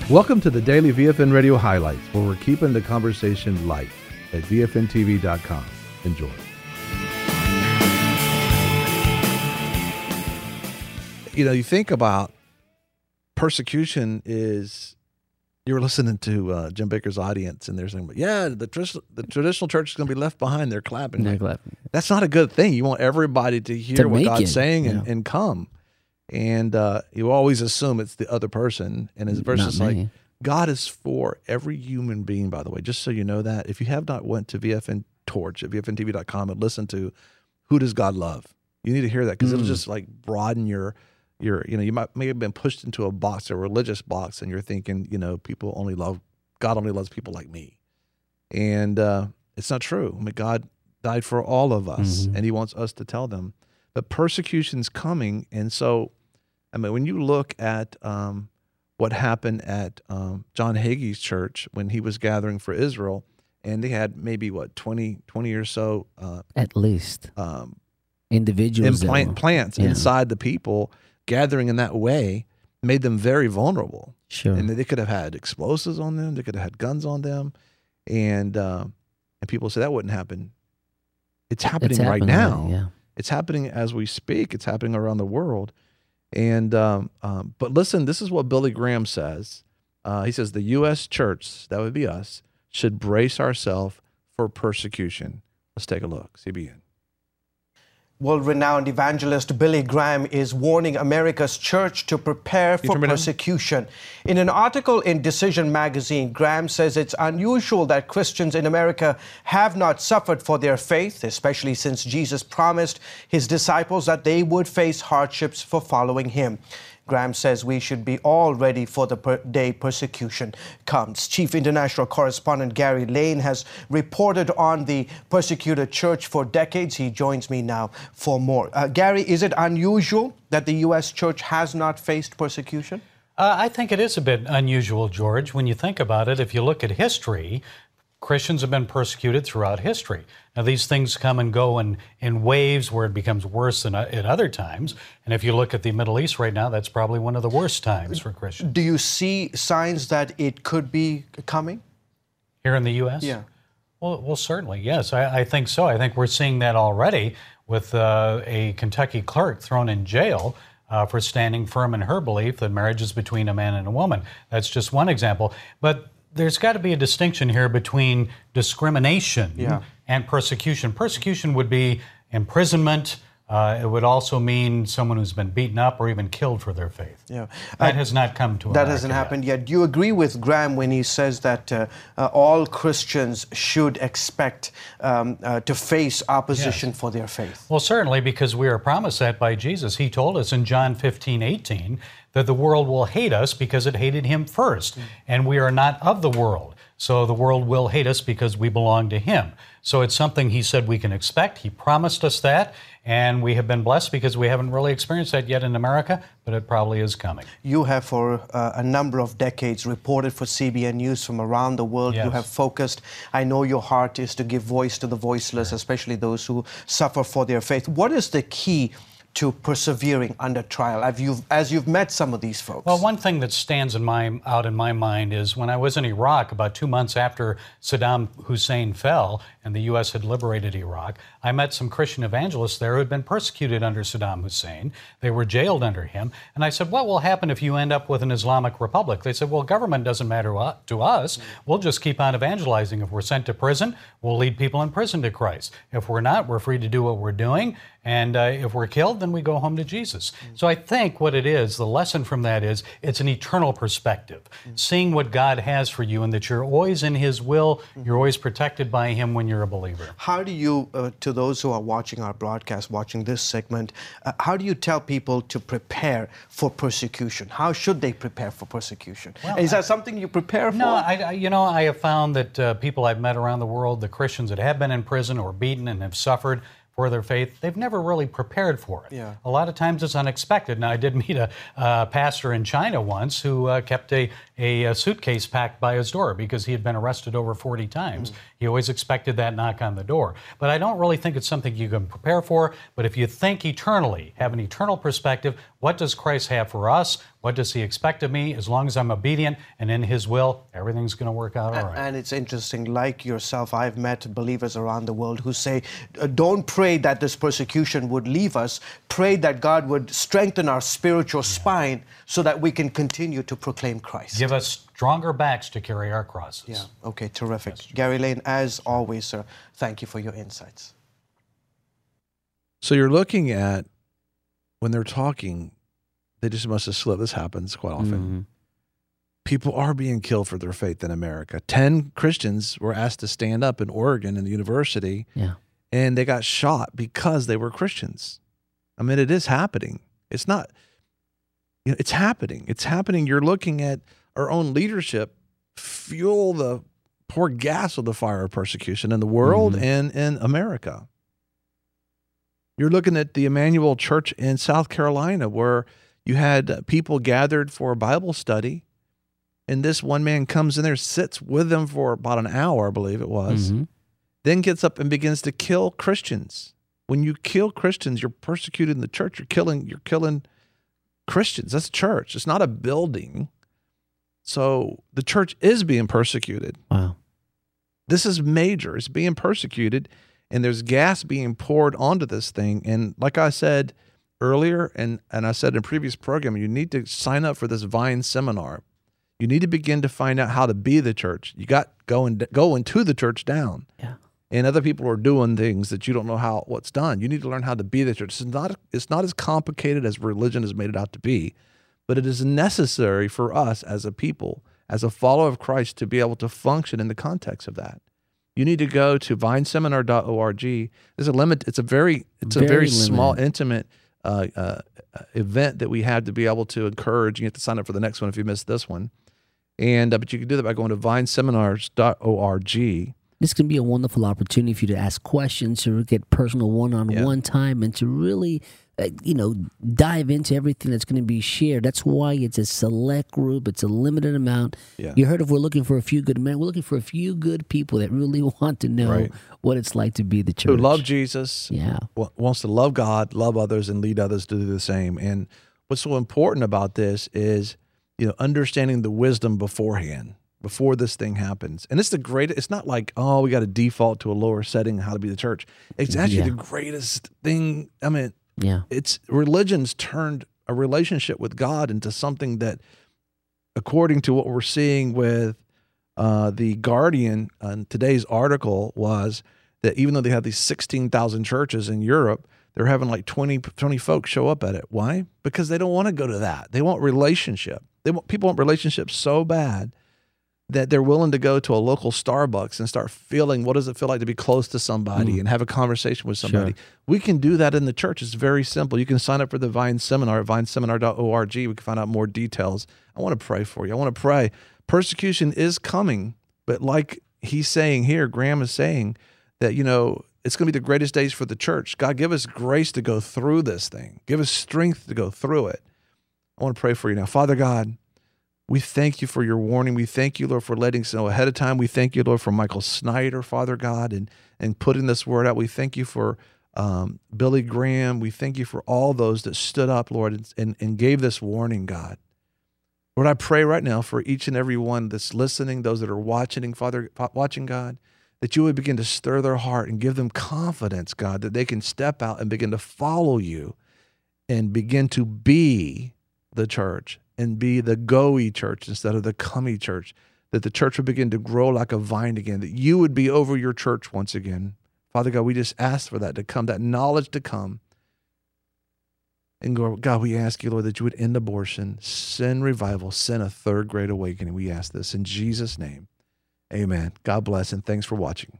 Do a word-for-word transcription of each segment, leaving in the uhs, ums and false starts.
Welcome to the Daily V F N Radio Highlights, where we're keeping the conversation light at V F N T V dot com. Enjoy. You know, you think about persecution is, you were listening to uh, Jim Bakker's audience, and they're saying, yeah, the, tr- the traditional church is going to be left behind. They're clapping. They're clapping. That's not a good thing. You want everybody to hear To what make God's it, saying and, yeah. and come. And uh, you always assume it's the other person. And his verse Not is me. like, God is for every human being, by the way, just so you know that. If you have not went to V F N Torch at V F N T V dot com and listened to Who Does God Love? You need to hear that because Mm. it'll just like broaden your, your, you know, you might may have been pushed into a box, a religious box, and you're thinking, you know, people only love, God only loves people like me. And uh, it's not true. I mean, God died for all of us, Mhm. and he wants us to tell them. But persecution's coming, and so, I mean, when you look at um, what happened at um, John Hagee's church when he was gathering for Israel, and they had maybe, what, twenty, twenty or so uh, At least um, individuals. that implant were- plants yeah. inside the people, gathering in that way made them very vulnerable. Sure. And they could have had explosives on them. They could have had guns on them. And uh, and people say that wouldn't happen. It's happening It's right happening now. already, yeah. It's happening as we speak. It's happening around the world. And um, um, but listen, this is what Billy Graham says. Uh, he says the U S church, that would be us, should brace ourselves for persecution. Let's take a look. C B N. World-renowned evangelist Billy Graham is warning America's church to prepare for turn me down? persecution. In an article in Decision magazine, Graham says it's unusual that Christians in America have not suffered for their faith, especially since Jesus promised his disciples that they would face hardships for following him. Graham says we should be all ready for the per- day persecution comes. Chief International Correspondent Gary Lane has reported on the persecuted church for decades. He joins me now for more. Uh, Gary, is it unusual that the U S church has not faced persecution? Uh, I think it is a bit unusual, George, when you think about it. If you look at history, Christians have been persecuted throughout history. Now, these things come and go in, in waves where it becomes worse than uh, at other times. And if you look at the Middle East right now, that's probably one of the worst times for Christians. Do you see signs that it could be coming? Here in the U S? Yeah. Well, well certainly, yes. I, I think so. I think we're seeing that already with uh, a Kentucky clerk thrown in jail uh, for standing firm in her belief that marriage is between a man and a woman. That's just one example. But there's got to be a distinction here between discrimination Yeah. and persecution. Persecution would be imprisonment. Uh, it would also mean someone who's been beaten up or even killed for their faith. Yeah. That Uh, has not come to That America hasn't yet. happened yet. Do you agree with Graham when he says that uh, uh, all Christians should expect um, uh, to face opposition for their faith? Well, certainly, because we are promised that by Jesus. He told us in John fifteen, eighteen that the world will hate us because it hated him first. Mm. And we are not of the world. So the world will hate us because we belong to him. So it's something he said we can expect. He promised us that. And we have been blessed because we haven't really experienced that yet in America, but it probably is coming. You have for uh, a number of decades reported for C B N News from around the world. Yes. You have focused. I know your heart is to give voice to the voiceless, especially those who suffer for their faith. What is the key to persevering under trial, as you've, as you've met some of these folks? Well, one thing that stands in my, out in my mind is when I was in Iraq, about two months after Saddam Hussein fell and the U S had liberated Iraq, I met some Christian evangelists there who had been persecuted under Saddam Hussein. They were jailed under him. And I said, what will happen if you end up with an Islamic republic? They said, well, government doesn't matter to us. We'll just keep on evangelizing. If we're sent to prison, we'll lead people in prison to Christ. If we're not, we're free to do what we're doing. And uh, if we're killed, then we go home to Jesus. Mm. So I think what it is, the lesson from that is, it's an eternal perspective. Mm. Seeing what God has for you and that you're always in his will, mm. you're always protected by him when you're a believer. How do you, uh, to those who are watching our broadcast, watching this segment, uh, how do you tell people to prepare for persecution? How should they prepare for persecution? Well, is that I, something you prepare for? No, I, I, you know, I have found that uh, people I've met around the world, the Christians that have been in prison or beaten and have suffered for their faith, they've never really prepared for it. Yeah. A lot of times it's unexpected. Now, I did meet a uh, pastor in China once who uh, kept a, a, a suitcase packed by his door because he had been arrested over forty times. Mm. He always expected that knock on the door. But I don't really think it's something you can prepare for. But if you think eternally, have an eternal perspective, what does Christ have for us? What does he expect of me? As long as I'm obedient and in his will, everything's going to work out all right. And it's interesting, like yourself, I've met believers around the world who say, don't pray that this persecution would leave us. Pray that God would strengthen our spiritual spine so that we can continue to proclaim Christ. Give us stronger backs to carry our crosses. Yeah, okay, terrific. Gary Lane, as always, sir, thank you for your insights. So you're looking at, when they're talking, they just must have slipped. This happens quite often. Mm-hmm. People are being killed for their faith in America. Ten Christians were asked to stand up in Oregon in the university, Yeah. and they got shot because they were Christians. I mean, it is happening. It's not, you know, it's happening. It's happening. You're looking at our own leadership fuel the, pour gas on the fire of persecution in the world Mm-hmm. and in America. You're looking at the Emmanuel Church in South Carolina, where you had people gathered for a Bible study, and this one man comes in there, sits with them for about an hour, I believe it was, Mm-hmm. then gets up and begins to kill Christians. When you kill Christians, you're persecuting the church. You're killing, you're killing Christians. That's church. It's not a building. So the church is being persecuted. Wow. This is major. It's being persecuted, and there's gas being poured onto this thing. And like I said earlier, and, and I said in a previous program, you need to sign up for this Vine seminar. You need to begin to find out how to be the church. You got going going to the church down. Yeah. And other people are doing things that you don't know how what's done. You need to learn how to be the church. It's not it's not as complicated as religion has made it out to be, but it is necessary for us as a people, as a follower of Christ, to be able to function in the context of that. You need to go to vine seminar dot org. There's a limit. It's a very it's a Very very limited. small, intimate uh, uh, event that we have to be able to encourage. You have to sign up for the next one if you missed this one. And uh, but you can do that by going to vine seminars dot org. This can be a wonderful opportunity for you to ask questions, to get personal one-on-one Yeah. time, and to really, uh, you know, dive into everything that's going to be shared. That's why it's a select group. It's a limited amount. Yeah. You heard if we're looking for a few good men, we're looking for a few good people that really want to know Right. what it's like to be the church. Who love Jesus, Yeah. wa- wants to love God, love others, and lead others to do the same. And what's so important about this is, you know, understanding the wisdom beforehand, before this thing happens. And it's the greatest, it's not like, oh, we got to default to a lower setting how to be the church. It's actually Yeah. the greatest thing. I mean, Yeah. it's religion's turned a relationship with God into something that, according to what we're seeing with uh, the Guardian, uh, today's article was that even though they have these sixteen thousand churches in Europe, they're having like twenty, twenty folks show up at it. Why? Because they don't want to go to that. They want relationship. They want, people want relationships so bad that they're willing to go to a local Starbucks and start feeling, what does it feel like to be close to somebody Mm. and have a conversation with somebody? Sure. We can do that in the church. It's very simple. You can sign up for the Vine Seminar at vine seminar dot org. We can find out more details. I want to pray for you. I want to pray. Persecution is coming, but like he's saying here, Graham is saying that, you know, it's going to be the greatest days for the church. God, give us grace to go through this thing. Give us strength to go through it. I want to pray for you now. Father God, we thank you for your warning. We thank you, Lord, for letting us know ahead of time. We thank you, Lord, for Michael Snyder, Father God, and, and putting this word out. We thank you for um, Billy Graham. We thank you for all those that stood up, Lord, and, and, and gave this warning, God. Lord, I pray right now for each and every one that's listening, those that are watching, Father, watching, God, that you would begin to stir their heart and give them confidence, God, that they can step out and begin to follow you and begin to be the church and be the go-y church instead of the come-y church, that the church would begin to grow like a vine again, that you would be over your church once again. Father God, we just ask for that to come, that knowledge to come. And God, we ask you, Lord, that you would end abortion, send revival, send a third great awakening. We ask this in Jesus' name. Amen. God bless, and thanks for watching.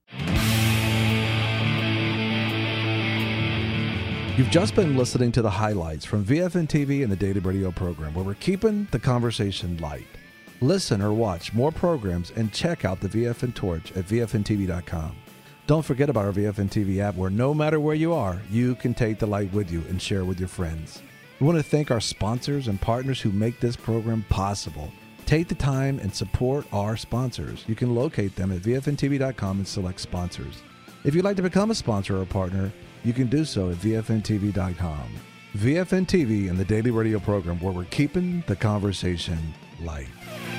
You've just been listening to the highlights from V F N T V and the Daily Radio program, where we're keeping the conversation light. Listen or watch more programs and check out the V F N Torch at V F N T V dot com. Don't forget about our V F N T V app, where no matter where you are, you can take the light with you and share with your friends. We want to thank our sponsors and partners who make this program possible. Take the time and support our sponsors. You can locate them at V F N T V dot com and select sponsors. If you'd like to become a sponsor or a partner, you can do so at V F N T V dot com. V F N T V and the Daily Radio program, where we're keeping the conversation light.